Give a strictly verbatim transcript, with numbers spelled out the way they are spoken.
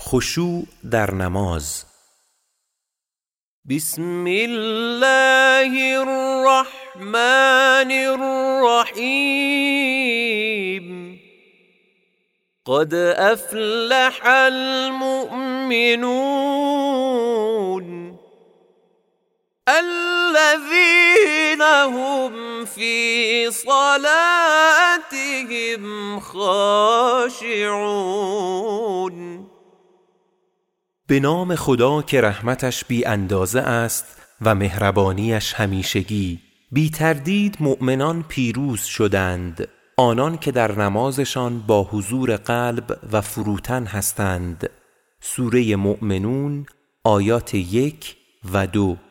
خشوع در نماز. بسم الله الرحمن الرحیم. قد افلح المؤمنون الذين هم في صلاتهم خاشعون. به نام خدا که رحمتش بی اندازه است و مهربانیش همیشگی. بی تردید مؤمنان پیروز شدند، آنان که در نمازشان با حضور قلب و فروتن هستند. سوره مؤمنون آیات یک و دو.